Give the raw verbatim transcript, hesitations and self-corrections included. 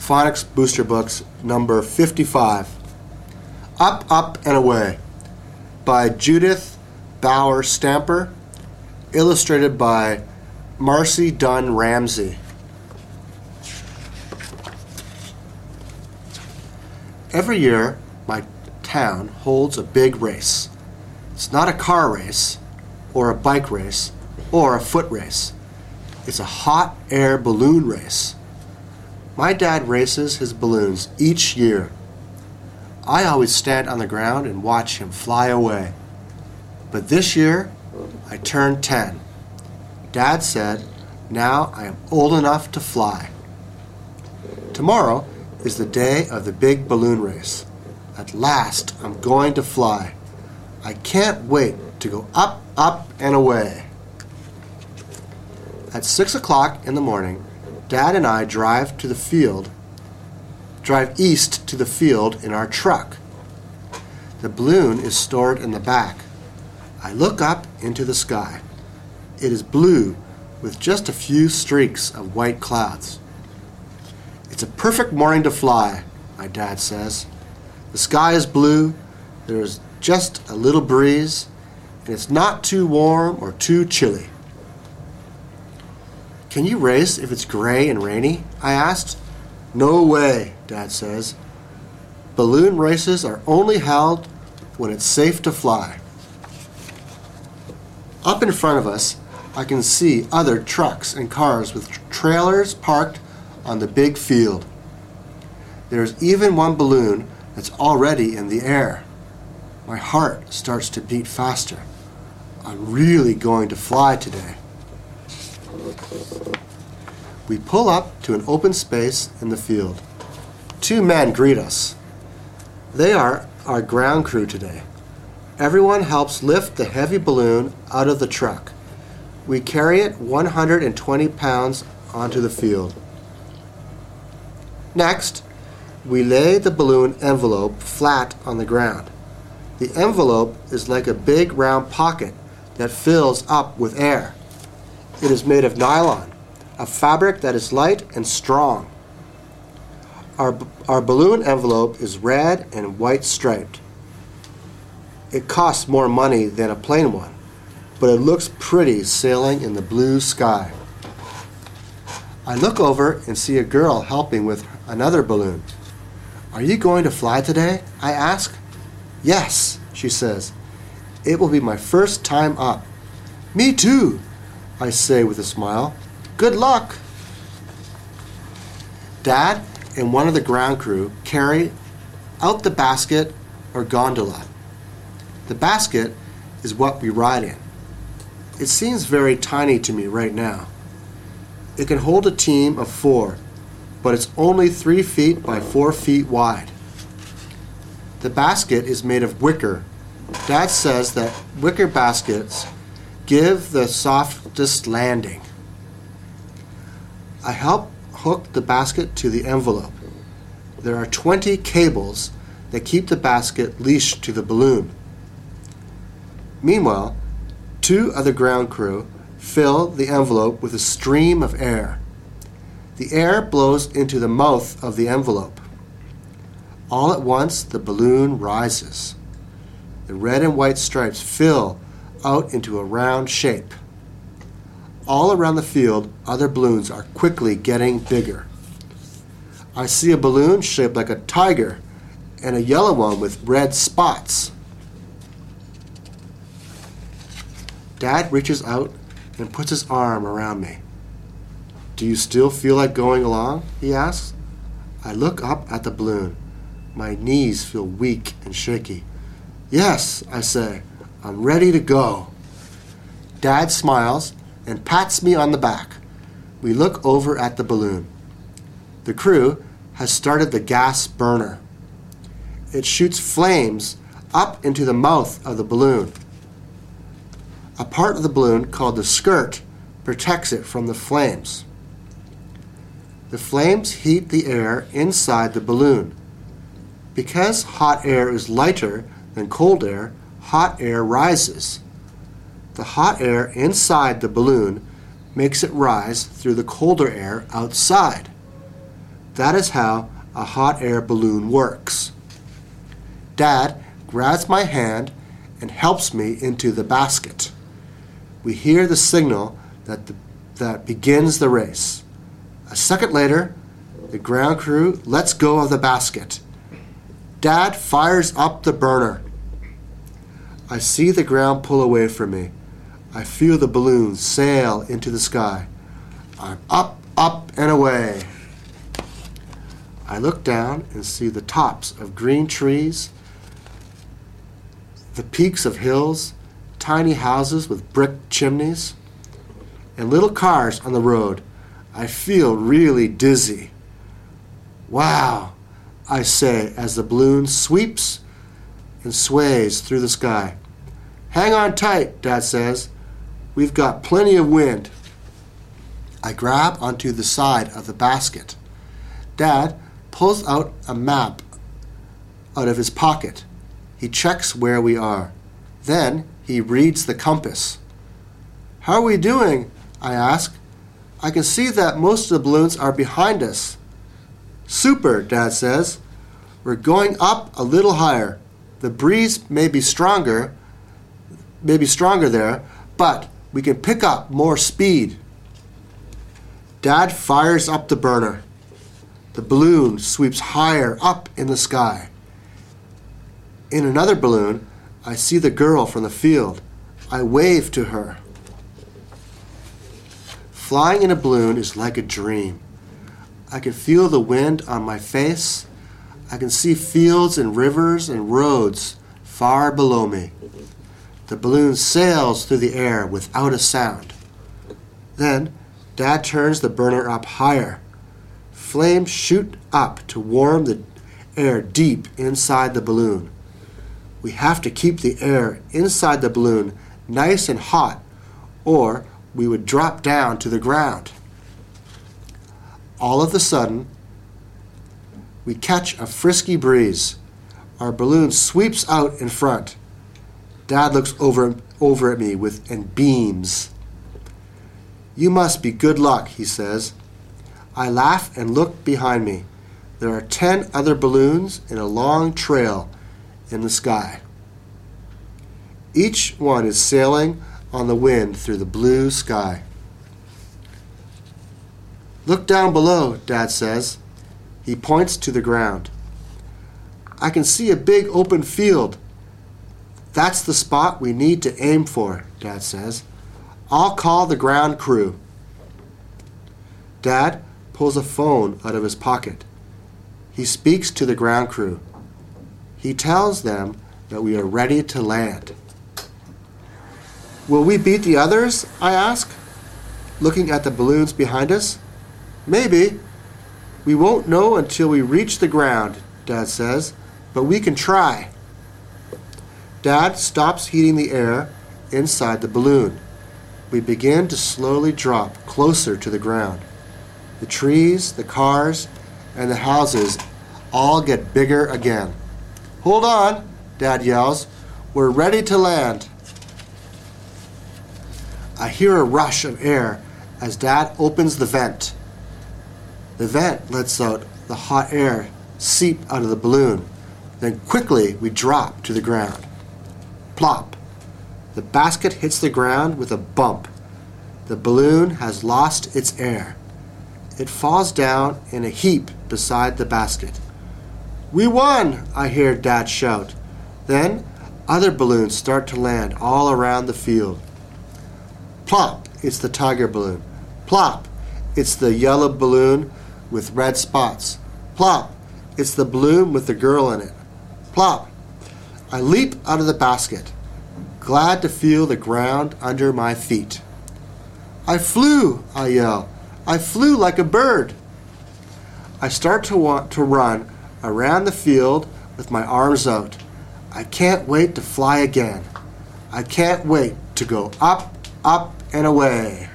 Phonics Booster Books number fifty-five, Up, Up, and Away, by Judith Bauer Stamper, illustrated by Marcy Dunn Ramsey. Every year, my town holds a big race. It's not a car race, or a bike race, or a foot race. It's a hot air balloon race. My dad races his balloons each year. I always stand on the ground and watch him fly away. But this year, I turned ten. Dad said, now I am old enough to fly. Tomorrow is the day of the big balloon race. At last, I'm going to fly. I can't wait to go up, up, and away. At six o'clock in the morning, Dad and I drive to the field, drive east to the field in our truck. The balloon is stored in the back. I look up into the sky. It is blue with just a few streaks of white clouds. It's a perfect morning to fly, my dad says. The sky is blue, there is just a little breeze, and it's not too warm or too chilly. Can you race if it's gray and rainy? I asked. No way, Dad says. Balloon races are only held when it's safe to fly. Up in front of us, I can see other trucks and cars with trailers parked on the big field. There's even one balloon that's already in the air. My heart starts to beat faster. I'm really going to fly today. We pull up to an open space in the field. Two men greet us. They are our ground crew today. Everyone helps lift the heavy balloon out of the truck. We carry it one hundred twenty pounds onto the field. Next, we lay the balloon envelope flat on the ground. The envelope is like a big round pocket that fills up with air. It is made of nylon, a fabric that is light and strong. Our, our balloon envelope is red and white striped. It costs more money than a plain one, but it looks pretty sailing in the blue sky. I look over and see a girl helping with another balloon. Are you going to fly today? I ask. Yes, she says. It will be my first time up. Me too, I say with a smile. Good luck. Dad and one of the ground crew carry out the basket or gondola. The basket is what we ride in. It seems very tiny to me right now. It can hold a team of four, but it's only three feet by four feet wide. The basket is made of wicker. Dad says that wicker baskets give the softest landing. I help hook the basket to the envelope. There are twenty cables that keep the basket leashed to the balloon. Meanwhile, two of the ground crew fill the envelope with a stream of air. The air blows into the mouth of the envelope. All at once, the balloon rises. The red and white stripes fill out into a round shape. All around the field, other balloons are quickly getting bigger. I see a balloon shaped like a tiger and a yellow one with red spots. Dad reaches out and puts his arm around me. Do you still feel like going along? He asks. I look up at the balloon. My knees feel weak and shaky. Yes, I say, I'm ready to go. Dad smiles and pats me on the back. We look over at the balloon. The crew has started the gas burner. It shoots flames up into the mouth of the balloon. A part of the balloon called the skirt protects it from the flames. The flames heat the air inside the balloon. Because hot air is lighter than cold air, hot air rises. The hot air inside the balloon makes it rise through the colder air outside. That is how a hot air balloon works. Dad grabs my hand and helps me into the basket. We hear the signal that, the, that begins the race. A second later, the ground crew lets go of the basket. Dad fires up the burner. I see the ground pull away from me. I feel the balloon sail into the sky. I'm up, up, and away. I look down and see the tops of green trees, the peaks of hills, tiny houses with brick chimneys, and little cars on the road. I feel really dizzy. Wow, I say as the balloon sweeps and sways through the sky. Hang on tight, Dad says. We've got plenty of wind. I grab onto the side of the basket. Dad pulls out a map out of his pocket. He checks where we are. Then he reads the compass. How are we doing? I ask. I can see that most of the balloons are behind us. Super, Dad says. We're going up a little higher. The breeze may be stronger, may be stronger there, but we can pick up more speed. Dad fires up the burner. The balloon sweeps higher up in the sky. In another balloon, I see the girl from the field. I wave to her. Flying in a balloon is like a dream. I can feel the wind on my face. I can see fields and rivers and roads far below me. The balloon sails through the air without a sound. Then, Dad turns the burner up higher. Flames shoot up to warm the air deep inside the balloon. We have to keep the air inside the balloon nice and hot, or we would drop down to the ground. All of a sudden, we catch a frisky breeze. Our balloon sweeps out in front. Dad looks over, over at me with and beams. You must be good luck, he says. I laugh and look behind me. There are ten other balloons in a long trail in the sky. Each one is sailing on the wind through the blue sky. Look down below, Dad says. He points to the ground. I can see a big open field. That's the spot we need to aim for, Dad says. I'll call the ground crew. Dad pulls a phone out of his pocket. He speaks to the ground crew. He tells them that we are ready to land. Will we beat the others? I ask, looking at the balloons behind us. Maybe. We won't know until we reach the ground, Dad says, but we can try. Dad stops heating the air inside the balloon. We begin to slowly drop closer to the ground. The trees, the cars, and the houses all get bigger again. Hold on, Dad yells. We're ready to land. I hear a rush of air as Dad opens the vent. The vent lets out the hot air seep out of the balloon. Then quickly we drop to the ground. Plop. The basket hits the ground with a bump. The balloon has lost its air. It falls down in a heap beside the basket. We won, I hear Dad shout. Then other balloons start to land all around the field. Plop, it's the tiger balloon. Plop, it's the yellow balloon with red spots. Plop, it's the balloon with the girl in it. Plop, I leap out of the basket, glad to feel the ground under my feet. I flew, I yell. I flew like a bird. I start to want to run around the field with my arms out. I can't wait to fly again. I can't wait to go up, up, and away.